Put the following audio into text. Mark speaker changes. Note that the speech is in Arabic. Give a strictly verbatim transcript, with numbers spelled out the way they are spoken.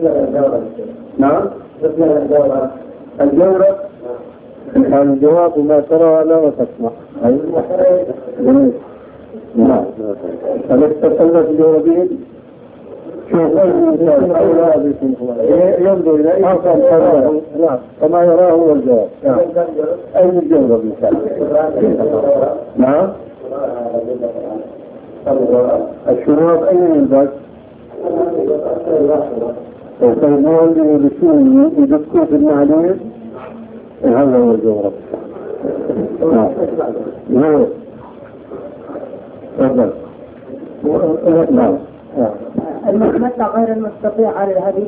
Speaker 1: نعم. الجورة الجواب ما ترى ولا وتسمع. أيوة. نعم. هل تسلت الجوابين؟ شوف أولاد ينظر إلى أحسن حاله. نعم. كما يراه هو الجواب. نعم. أي الجواب مثلا؟ نعم. الشروط أي من ذلك؟ وكيفون يلبسون يدقون في المعلوم هذا هو الجواب. نعم. نعم.
Speaker 2: المتمتع غير المستطيع على الهدي